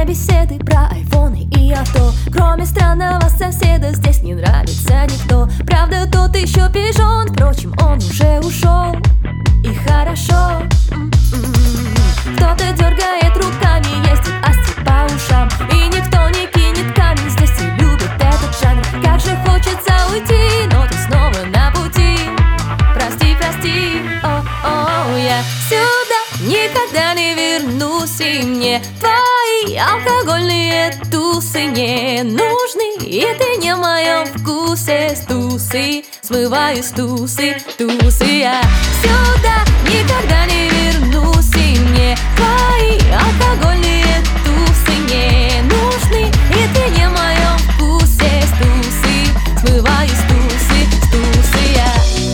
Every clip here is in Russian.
Бесконечные беседы про айфоны и авто. Кроме странного соседа здесь не нравится никто. Правда, тот еще пижон, впрочем, он уже ушел. И хорошо. Кто-то дергает руками, ездит асти по ушам. И никто не кинет камень, здесь все любят этот жанр. Как же хочется уйти, но ты снова на пути. Прости, прости, о-о, я сюда никогда не вернусь. И мне твои алкогольные тусы не нужны. И ты не в моем вкусе. С тусы смываю с тусы, тусы. Я сюда никогда не вернусь. И мне твои алкогольные тусы не нужны. И ты не в моем вкусе. С тусы смываю с тусы, с тусы. Я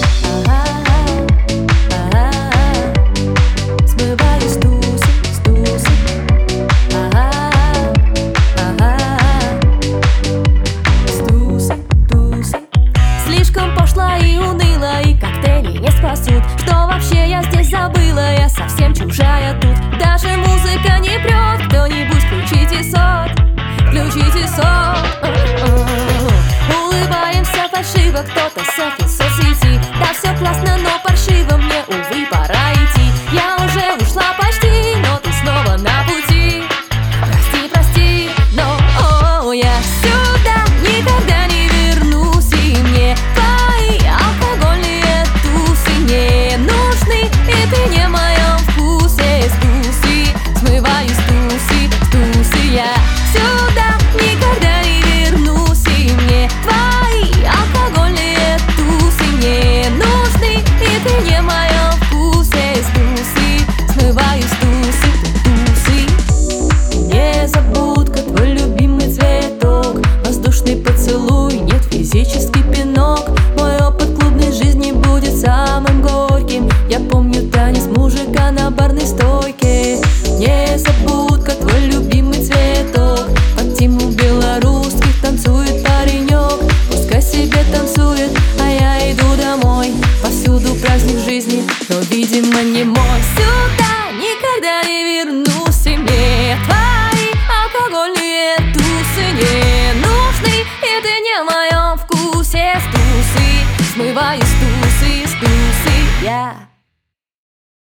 смываю с тусы, с тусы. С тусы, тусы. Слишком пошла и уныла, и коктейли не спасут. Что вообще я здесь забыла? Я совсем чужая тут. Даже музыка не прет. Кто-нибудь включите сот, включите сот. Улыбаемся фальшиво, кто-то селфи в соцсети. Да все классно, но паршиво, мне, увы, пора идти. Я уже ушла почти, но ты снова на пути. Прости, прости, но я сюда никогда не вернусь. И мне твои алкогольные тусы не нужны. И ты не в моем вкусе. С тусы смываю с тусы, с тусы. Я сюда никогда не вернусь. И мне твои алкогольные тусы не нужны. И ты не в моем вкусе. С тусы смываю с тусы, тусы. Незабудка, твой любимый цветок. Воздушный поцелуй, нет, физический пинок. Мой опыт клубной жизни будет самым горьким. Я помню танец мужика на барной стойке. Незабудка, твой любимый цветок. Под тему белорусских танцует паренек. Пускай себе танцует, а я иду домой. Повсюду праздник жизни, но, видимо, не мой. Сюда никогда не вернусь. И мне твои алкогольные тусы не нужны. И ты не в моем вкусе. С тусы смываю с тусы, с тусы. Я